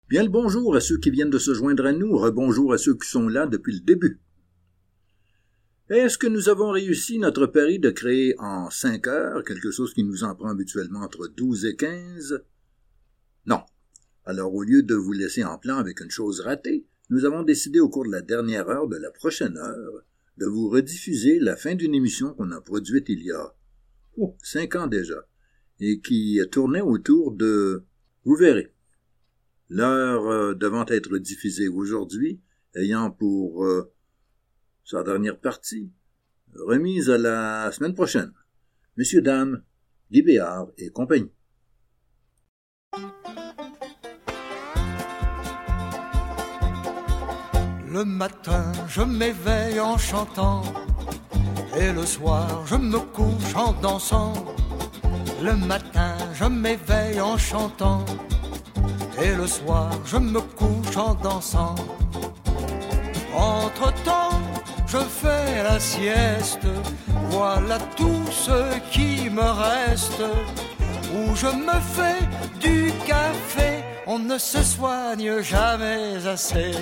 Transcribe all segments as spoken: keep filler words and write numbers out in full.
Bien le bonjour à ceux qui viennent de se joindre à nous, rebonjour à ceux qui sont là depuis le début. Est-ce que nous avons réussi notre pari de créer en cinq heures quelque chose qui nous en prend habituellement entre douze et quinze? Non. Alors au lieu de vous laisser en plan avec une chose ratée, nous avons décidé au cours de la dernière heure de la prochaine heure de vous rediffuser la fin d'une émission qu'on a produite il y a oh, cinq ans déjà, et qui tournait autour de... Vous verrez. L'heure euh, devant être diffusée aujourd'hui, ayant pour euh, sa dernière partie, remise à la semaine prochaine. Messieurs, dames, Guy Béard et compagnie. Le matin, je m'éveille en chantant, et le soir, je me couche en dansant. Le matin, je m'éveille en chantant, et le soir, je me couche en dansant. Entre-temps, je fais la sieste, voilà tout ce qui me reste. Où je me fais du café, on ne se soigne jamais assez.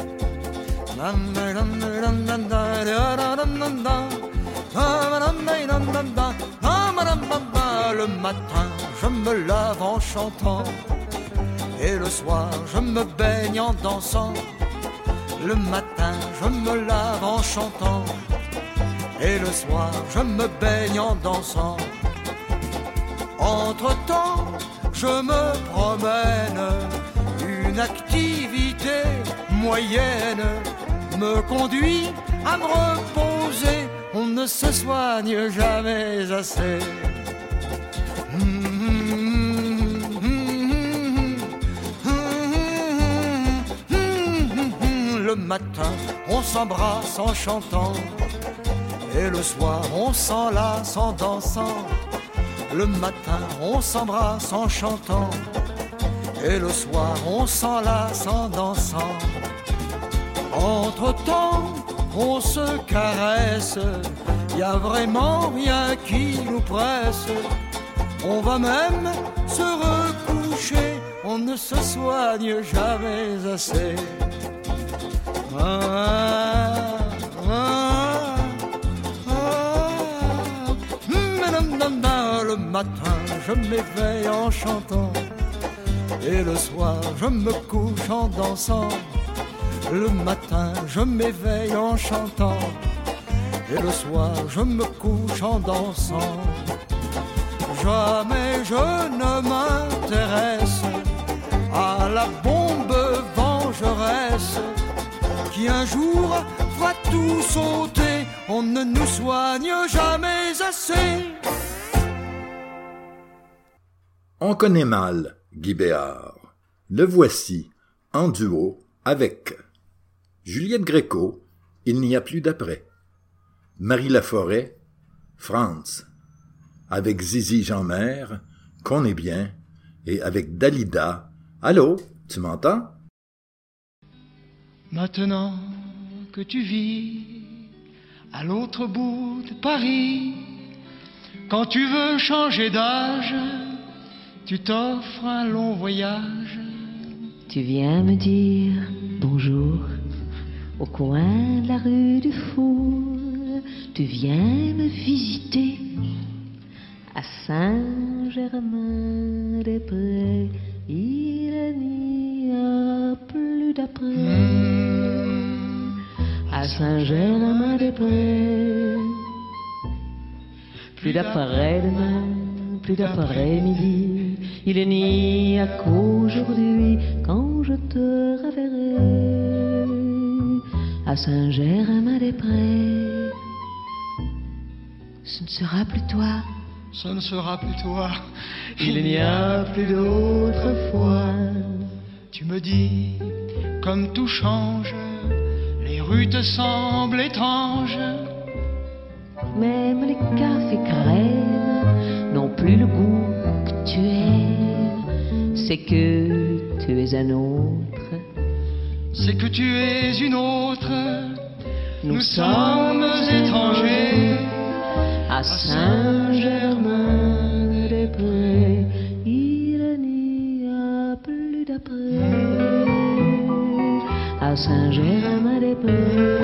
Le matin, je me lave en chantant, et le soir, je me baigne en dansant. Le matin, je me lave en chantant, et le soir, je me baigne en dansant. Entre-temps, je me promène, une activité moyenne me conduit à me reposer, on ne se soigne jamais assez. Le matin, on s'embrasse en chantant, et le soir, on s'enlace en dansant. Le matin, on s'embrasse en chantant, et le soir, on s'enlace en dansant. Entre-temps, on se caresse, y a vraiment rien qui nous presse. On va même se recoucher, on ne se soigne jamais assez. Ah, ah, ah, le matin, je m'éveille en chantant, et le soir, je me couche en dansant. Le matin, je m'éveille en chantant, et le soir, je me couche en dansant. Jamais je ne m'intéresse à la bombe vengeresse qui un jour va tout sauter. On ne nous soigne jamais assez. On connaît mal Guy Béard. Le voici en duo avec Juliette Gréco, Il n'y a plus d'après. Marie Laforêt, Franz. Avec Zizi Jeanmaire, Qu'on est bien. Et avec Dalida. Allô, tu m'entends? Maintenant que tu vis à l'autre bout de Paris, quand tu veux changer d'âge, tu t'offres un long voyage. Tu viens me dire bonjour au coin de la rue du Four. Tu viens me visiter à Saint-Germain-des-Prés. Il n'y a plus d'après. Mmh. À Saint-Germain-des-Prés. Plus d'après-demain, plus d'après-midi. Il n'y a qu'aujourd'hui quand je te reverrai à Saint-Germain-des-Prés. Ce ne sera plus toi. Ce ne sera plus toi. Il n'y a plus d'autre fois. Tu me dis, comme tout change, les rues te semblent étranges. Même les cafés crèmes n'ont plus le goût que tu aimes. C'est que tu es un autre. C'est que tu es une autre. Nous, Nous sommes étrangers. À Saint-Germain-des-Prés, il n'y a plus d'après. Saint-Germain-des-Prés.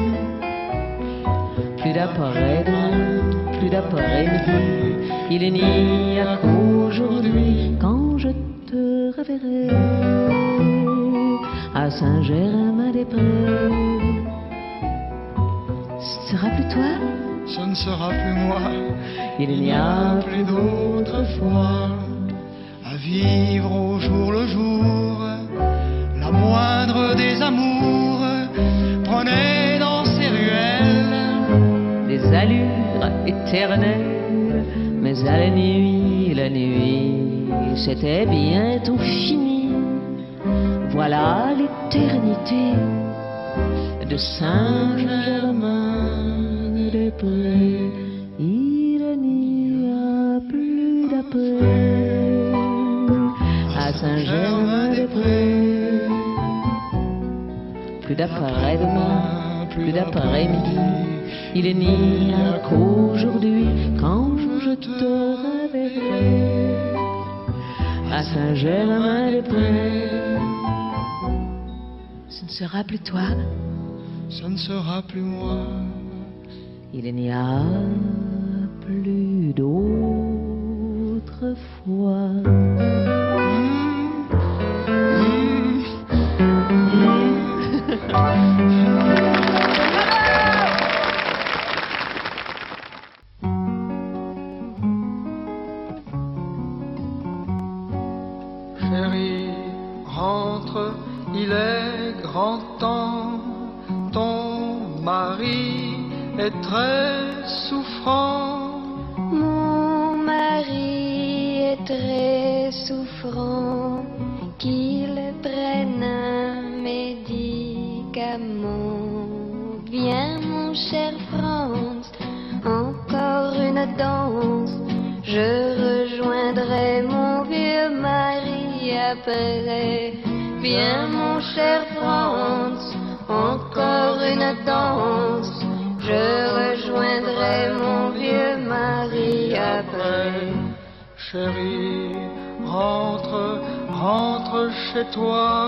Plus d'après-demain, plus d'après-midi, il n'y a qu'aujourd'hui quand je te reverrai à Saint-Germain-des-Prés. Ce sera plus toi, Ce ne sera plus moi, il n'y a plus d'autre fois à vivre au jour le jour. La moindre des amours prenait dans ses ruelles des allures éternelles, mais à la nuit, la nuit, c'était bientôt fini. Voilà l'éternité de Saint-Germain-des-Prés. Il n'y a plus d'après à Saint-Germain-des-Prés. Plus d'après-demain, plus d'après-midi, il n'y a qu'aujourd'hui quand je te reverrai à Saint-Germain-des-Prés. Ce ne sera plus toi, Ce ne sera plus moi. il n'y a plus d'autre fois. Chérie, rentre, il est grand temps. Ton mari est très souffrant. Mon mari est très souffrant, qu'il prenne un médicament. Viens mon cher Franz, encore une danse. Je rejoindrai mon vieux mari après. Viens mon cher Franz, encore une danse. Je rejoindrai mon vieux mari après. Chérie, rentre, rentre chez toi.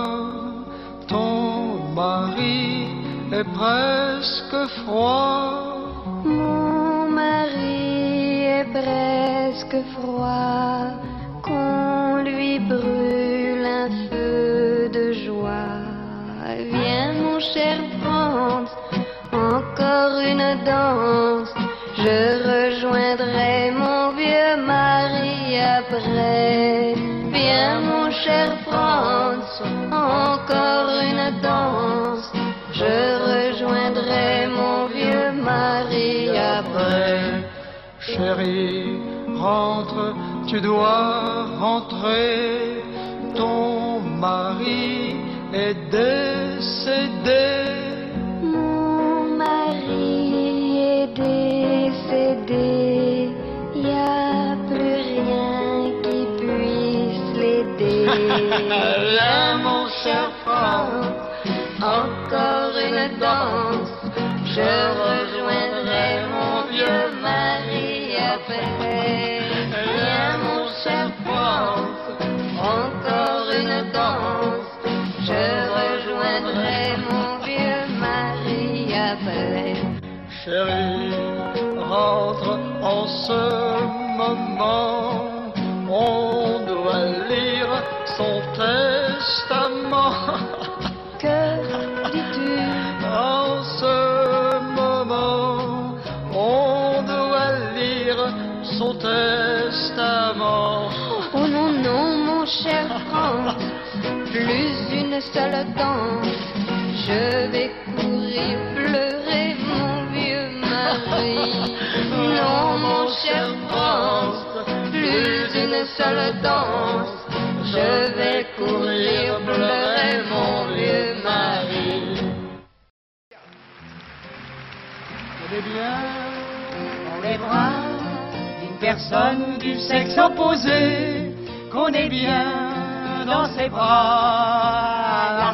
Ton mari est presque froid. Mon mari est presque froid, qu'on lui brûle un feu de joie. Viens mon cher Franz, encore une danse. Je rejoindrai mon vieux mari après. Viens mon cher Franz, encore une danse. Je rejoindrai mon vieux mari après. Chérie, rentre, tu dois rentrer. Ton mari est décédé. Mon mari est décédé, y a plus rien qui puisse l'aider. Viens mon cher Franz, encore une danse. Je rejoindrai mon vieux mari après. Viens mon cher Franz, encore une danse. Je rejoindrai mon vieux mari après. chérie, rentre en ce moment. On doit lire son testament. Que dis-tu? En ce moment, on doit lire son testament. Oh non, non, mon cher Franz, plus une seule danse. Je vais courir pleurer mon vieux mari. Non, mon cher Franz, plus une seule danse. Je vais courir pleurer mon vieux mari. On est bien dans les bras d'une personne du sexe opposé, qu'on est bien dans ses bras,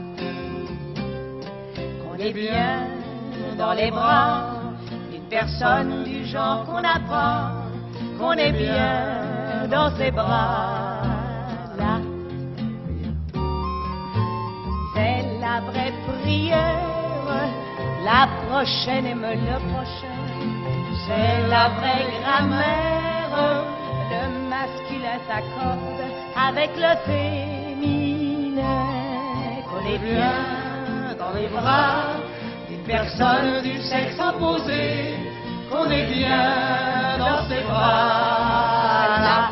qu'on est bien dans les bras d'une personne du genre qu'on n'a pas, qu'on est bien dans ses bras là. C'est la vraie prière, la prochaine aime le prochain, c'est la vraie grammaire. Le masculin s'accorde avec le féminin, qu'on est bien dans les bras d'une personne du sexe opposé, qu'on est bien dans ses bras là,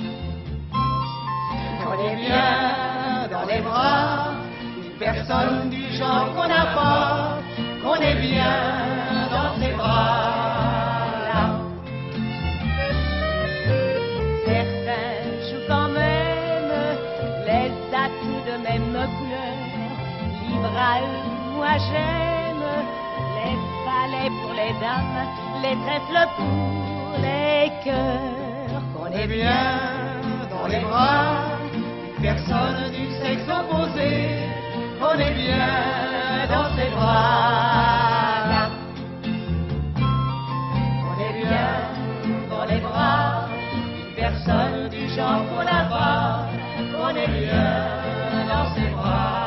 qu'on est bien dans les bras d'une personne du genre qu'on n'a pas, qu'on est bien dans ses bras là. Certains jouent quand même les atouts de même couleur, libre à eux, moi j'aime les valets pour les dames, les trèfles pour les cœurs, qu'on est bien dans les bras d'une personne du sexe opposé, qu'on est bien dans ses bras là, qu'on est bien dans les bras d'une personne du genre qu'on n'a pas, qu'on est bien dans ses bras.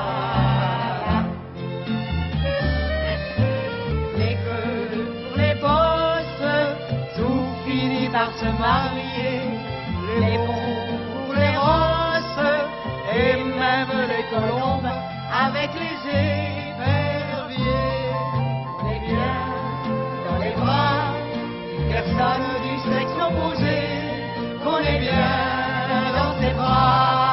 Par se marier, les bons pour les roses, et même les colombes avec les éperviers. On est bien dans les bras d'une personne du sexe opposé, qu'on est bien dans ses bras.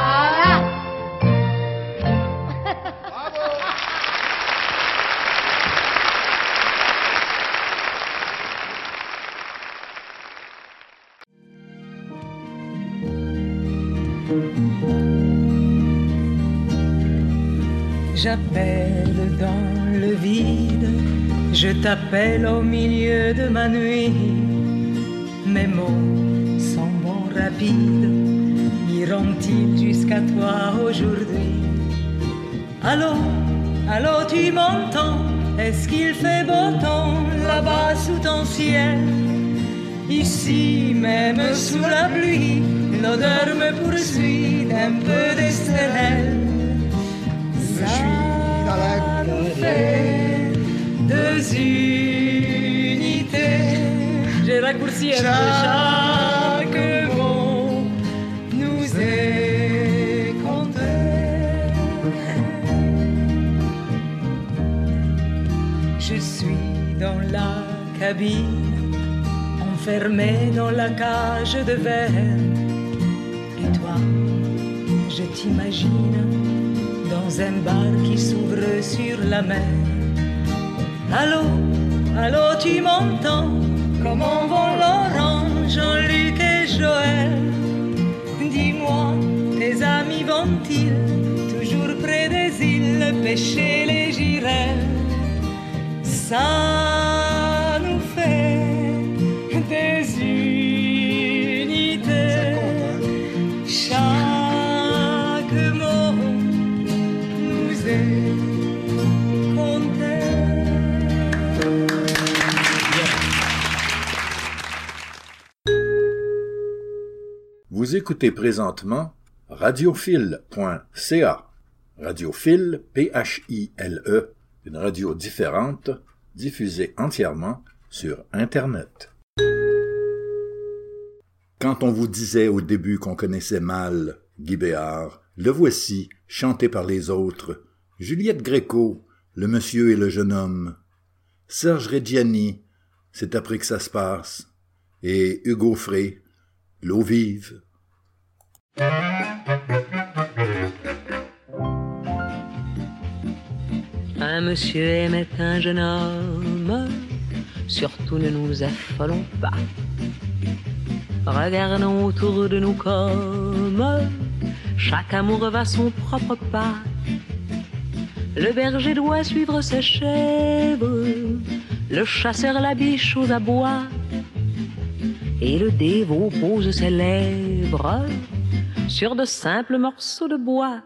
J'appelle dans le vide, je t'appelle au milieu de ma nuit. Mes mots sont bons rapides, iront-ils jusqu'à toi aujourd'hui? Allô, allô, tu m'entends? Est-ce qu'il fait beau temps là-bas sous ton ciel? Ici même sous la pluie, l'odeur me poursuit d'un peu d'estrel. Je suis dans la fait deux unités. J'ai raccourci un peu chaque mot nous est compté. Je suis dans la cabine, enfermé dans la cage de verre. Et toi, je t'imagine dans un bar qui s'ouvre sur la mer. Allô, allô, tu m'entends? Comment vont Laurent, Jean-Luc et Joël? Dis-moi, tes amis vont-ils toujours près des îles pêcher les girelles? Ça nous fait des unités. Chaque mot nous est compté. Vous écoutez présentement radiophile point c a. Radiophile, P H I L E, une radio différente, diffusée entièrement sur Internet. Quand on vous disait au début qu'on connaissait mal Guy Béard, le voici, chanté par les autres, Juliette Gréco, Le monsieur et le jeune homme, Serge Reggiani, C'est après que ça se passe, et Hugo Frey, L'eau vive. Un monsieur aimait un jeune homme, surtout ne nous affolons pas. Regardons autour de nous comme chaque amour va son propre pas. Le berger doit suivre ses chèvres, le chasseur la biche aux abois, et le dévot pose ses lèvres sur de simples morceaux de bois.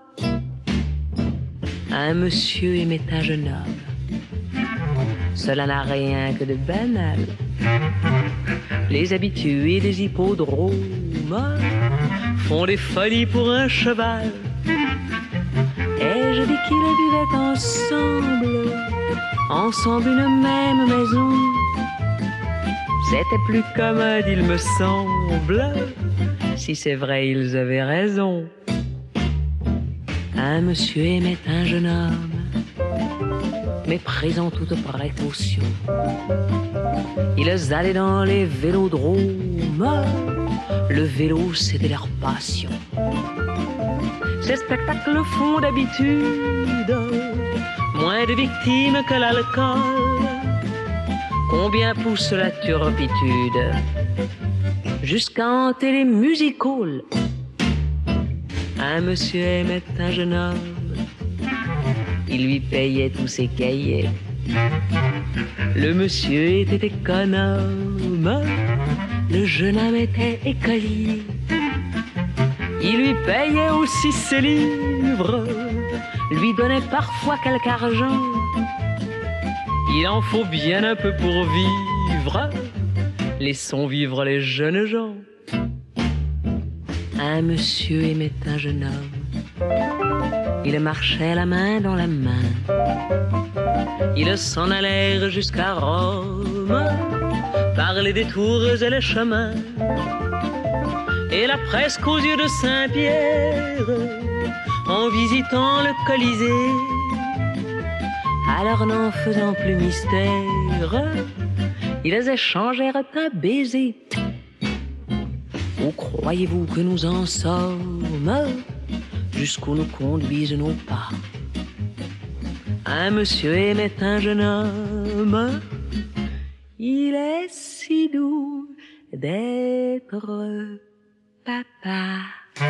Un monsieur aimait un jeune homme, cela n'a rien que de banal. Les habitués des hippodromes font des folies pour un cheval. Et je dis qu'ils vivaient ensemble, ensemble une même maison. C'était plus commode, il me semble. Si c'est vrai, ils avaient raison. Un monsieur aimait un jeune homme, méprisant toute précaution. Ils allaient dans les vélodromes, le vélo c'était leur passion. Ces spectacles font d'habitude moins de victimes que l'alcool. Combien pousse la turpitude jusqu'à hanter les music halls. Un monsieur aimait un jeune homme, il lui payait tous ses cahiers. Le monsieur était économe, le jeune homme était écolier. Il lui payait aussi ses livres, lui donnait parfois quelque argent. Il en faut bien un peu pour vivre, laissons vivre les jeunes gens. Un monsieur aimait un jeune homme, ils marchaient la main dans la main. Ils s'en allèrent jusqu'à Rome, par les détours et les chemins. Et là presque aux yeux de Saint-Pierre, en visitant le Colisée. Alors n'en faisant plus mystère, ils échangèrent un baiser. Où croyez-vous que nous en sommes, jusqu'où nous conduisent nos pas? Un monsieur aimait un jeune homme, il est si doux d'être papa.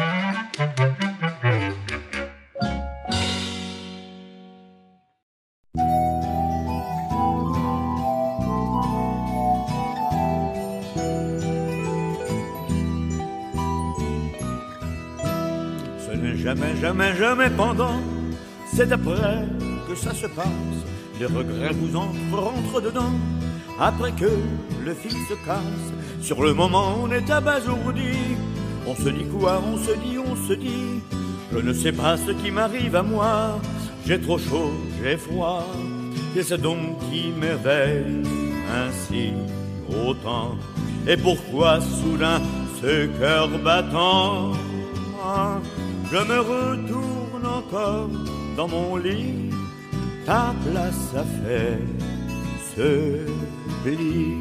Ce n'est jamais, jamais, jamais pendant, c'est après que ça se passe. Les regrets vous entrent, rentrent dedans, après que le fil se casse. Sur le moment, on est abasourdi. On se dit quoi, on se dit, on se dit. Je ne sais pas ce qui m'arrive à moi. J'ai trop chaud, j'ai froid. Qu'est-ce donc qui m'éveille ainsi autant? Et pourquoi soudain ce cœur battant? Je me retourne encore dans mon lit. Ta place a fait ce pli.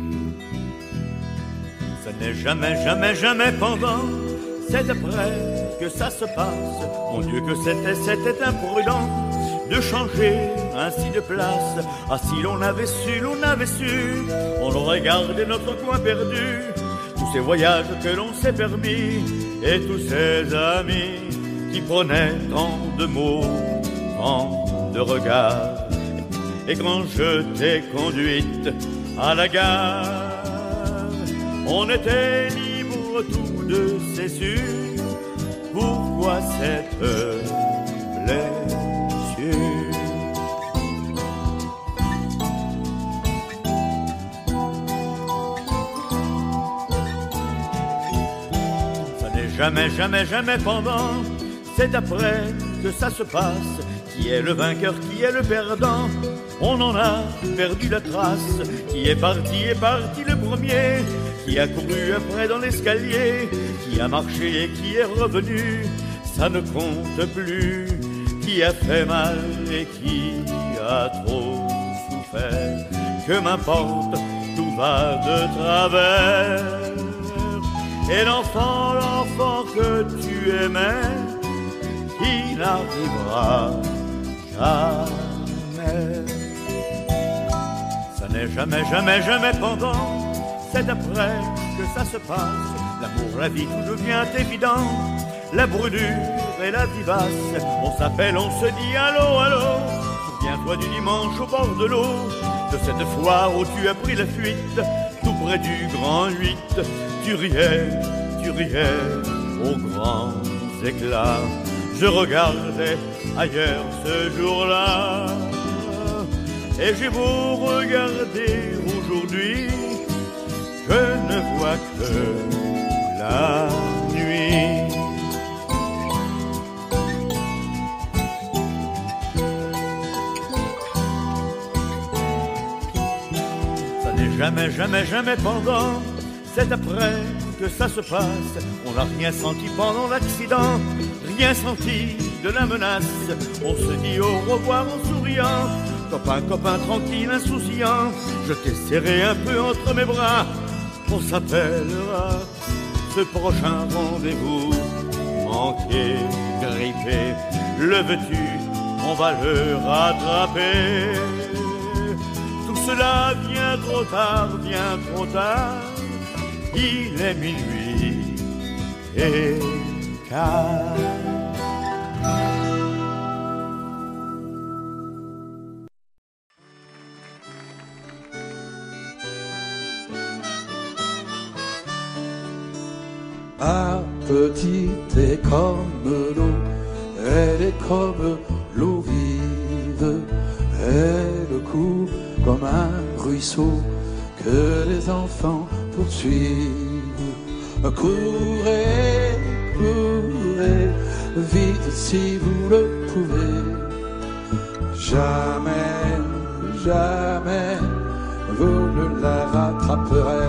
Ce n'est jamais, jamais, jamais pendant, c'est après que ça se passe. Mon Dieu que c'était, c'était imprudent de changer ainsi de place. Ah si l'on avait su, l'on avait su, on aurait gardé notre coin perdu. Tous ces voyages que l'on s'est permis et tous ces amis qui prenaient tant de mots, tant de regards. Et quand je t'ai conduite à la gare, on était libres tous deux, c'est sûr. Pourquoi cette blessure? Ça n'est jamais, jamais, jamais pendant, c'est après que ça se passe. Qui est le vainqueur, qui est le perdant? On en a perdu la trace. Qui est parti, est parti le premier. Qui a couru après dans l'escalier. Qui a marché et qui est revenu. Ça ne compte plus. Qui a fait mal et qui a trop souffert. Que m'importe, tout va de travers. Et l'enfant, l'enfant que tu aimais, il n'arrivera jamais. Ça n'est jamais, jamais, jamais pendant, c'est après que ça se passe. L'amour, la vie, tout devient évident. La brûlure et la vivace. On s'appelle, on se dit allô, allô. Souviens-toi du dimanche au bord de l'eau, de cette foire où tu as pris la fuite, tout près du grand huit. Tu riais, tu riais aux grands éclats. Je regardais ailleurs ce jour-là. Et j'ai beau regarder aujourd'hui, je ne vois que la nuit. jamais, jamais, jamais pendant. C'est après que ça se passe. On n'a rien senti pendant l'accident, rien senti de la menace. On se dit au revoir en souriant. Copain, copain, tranquille, insouciant. Je t'ai serré un peu entre mes bras. On s'appellera ce prochain rendez-vous. Manqué, grippé, le veux-tu, on va le rattraper. Tout cela vient trop tard, vient trop tard. Il est minuit et quart. Ma petite est comme l'eau, elle est comme l'eau vive, elle court comme un ruisseau que les enfants poursuivent. Courez, courez, vite si vous le pouvez. Jamais, jamais, vous ne la rattraperez.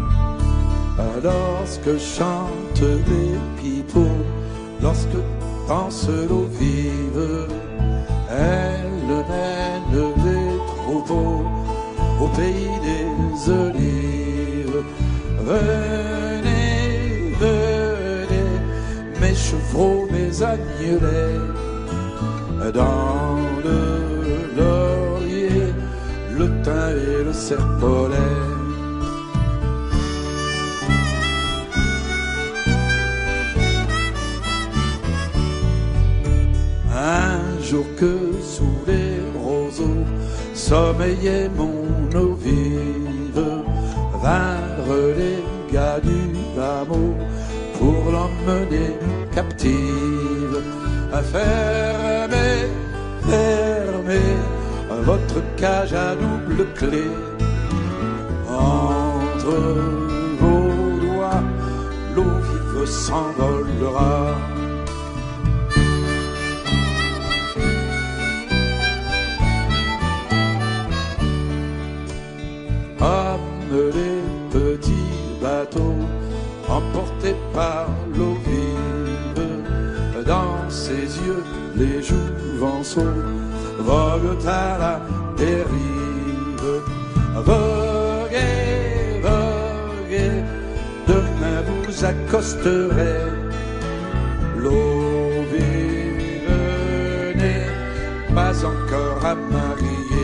Lorsque chantent les pipeaux, lorsque danse l'eau vive, elle mène les troupeaux au pays des olives. Venez, venez, mes chevreaux, mes agnelets, dans le laurier, le thym et le serpolet. Un jour que sous les roseaux sommeillait mon eau vive, vinrent les gars du hameau pour l'emmener captive. Fermez, fermez votre cage à double clé. Entre vos doigts, l'eau vive s'envolera. Comme les petits bateaux emportés par l'eau vive, dans ses yeux les jouvenceaux voguent à la dérive. Voguez, voguez, demain vous accosterez. L'eau vive n'est pas encore à marier.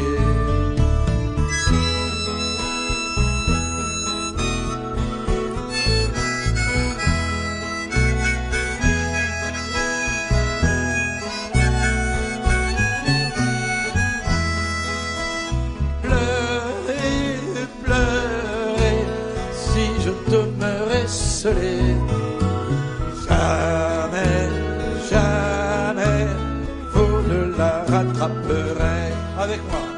Jamais, jamais, vous ne la rattraperez. Avec moi.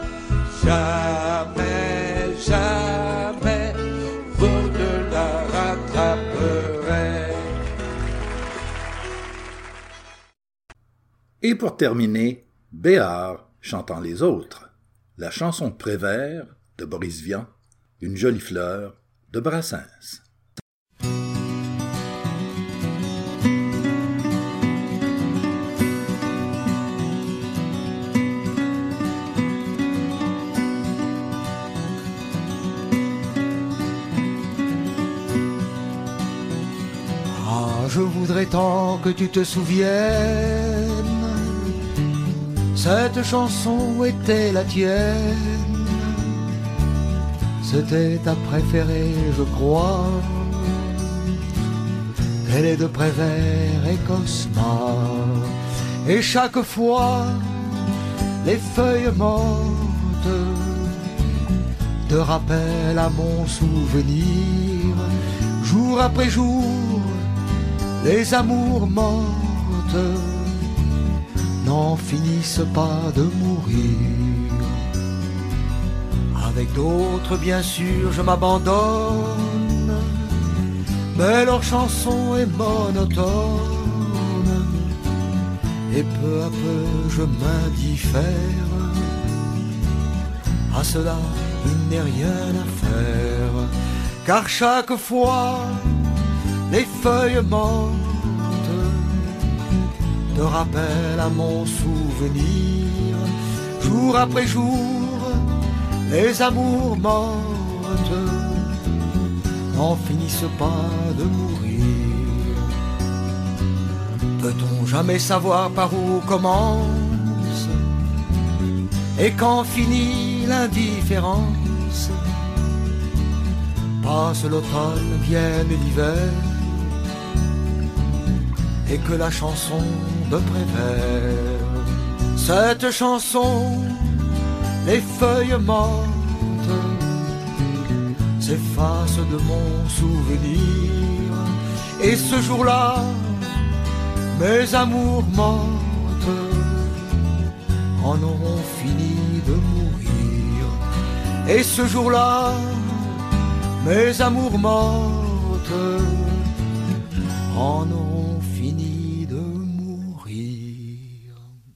Jamais, jamais, vous ne la rattraperez. Et pour terminer, Béard chantant les autres, la chanson de Prévert de Boris Vian, Une jolie fleur de Brassens. Je voudrais tant que tu te souviennes, cette chanson était la tienne, c'était ta préférée, je crois. Elle est de Prévert et Cosma, et chaque fois les feuilles mortes te rappellent à mon souvenir, jour après jour. Les amours mortes n'en finissent pas de mourir. Avec d'autres, bien sûr, je m'abandonne, mais leur chanson est monotone, et peu à peu je m'indiffère À cela, il n'est rien à faire, car chaque fois, les feuilles mortes te rappellent à mon souvenir. Jour après jour, les amours mortes n'en finissent pas de mourir. Peut-on jamais savoir par où commence et quand finit l'indifférence? Passe l'automne, vienne l'hiver, et que la chanson de Prévert, cette chanson, les feuilles mortes s'effacent de mon souvenir. Et ce jour-là, mes amours mortes en auront fini de mourir. Et ce jour-là, mes amours mortes en auront fini de mourir.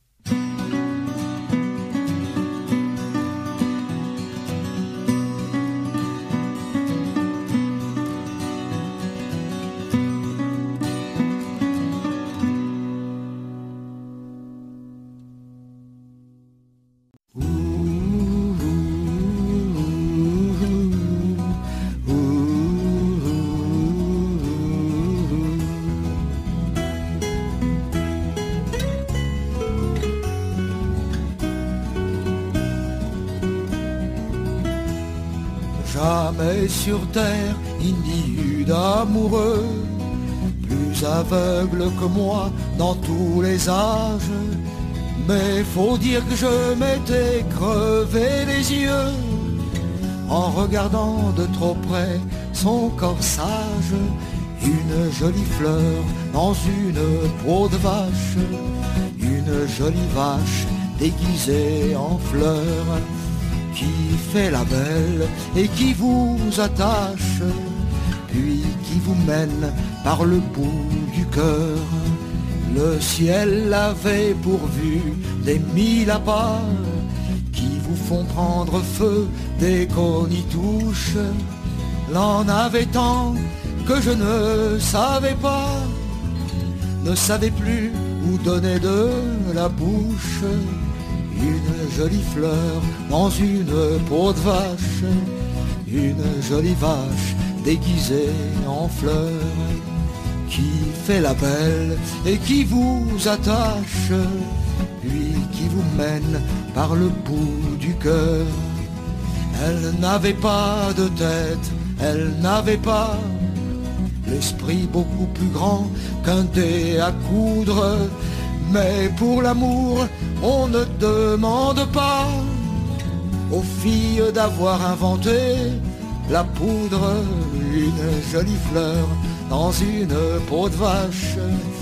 Jamais sur terre il n'y eut d'amoureux plus aveugle que moi dans tous les âges. Mais faut dire que je m'étais crevé les yeux en regardant de trop près son corsage. Une jolie fleur dans une peau de vache, une jolie vache déguisée en fleur, qui fait la belle et qui vous attache, puis qui vous mène par le bout du cœur. Le ciel l'avait pourvu des mille appâts qui vous font prendre feu dès qu'on y touche. L'en avait tant que je ne savais pas, ne savais plus où donner de la bouche. Une jolie fleur dans une peau de vache, une jolie vache déguisée en fleur, qui fait la belle et qui vous attache, puis qui vous mène par le bout du cœur. Elle n'avait pas de tête, elle n'avait pas l'esprit beaucoup plus grand qu'un dé à coudre. Mais pour l'amour, on ne demande pas aux filles d'avoir inventé la poudre. Une jolie fleur dans une peau de vache,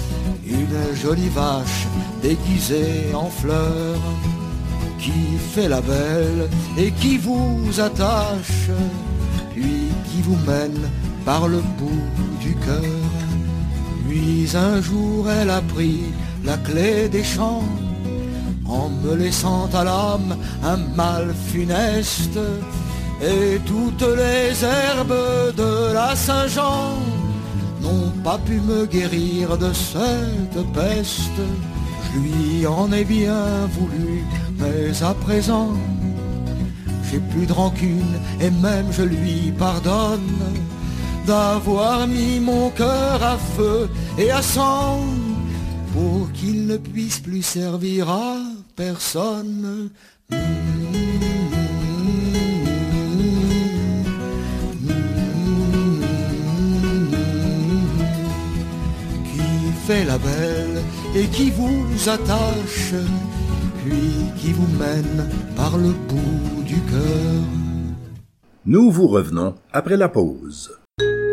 une jolie vache déguisée en fleur, qui fait la belle et qui vous attache, puis qui vous mène par le bout du cœur. Puis un jour elle a pris la clé des champs, en me laissant à l'âme un mal funeste, et toutes les herbes de la Saint-Jean n'ont pas pu me guérir de cette peste. Je lui en ai bien voulu, mais à présent j'ai plus de rancune et même je lui pardonne d'avoir mis mon cœur à feu et à sang, pour qu'il ne puisse plus servir à personne. Qui fait la belle et qui vous attache, puis qui vous mène par le bout du cœur. Nous vous revenons après la pause.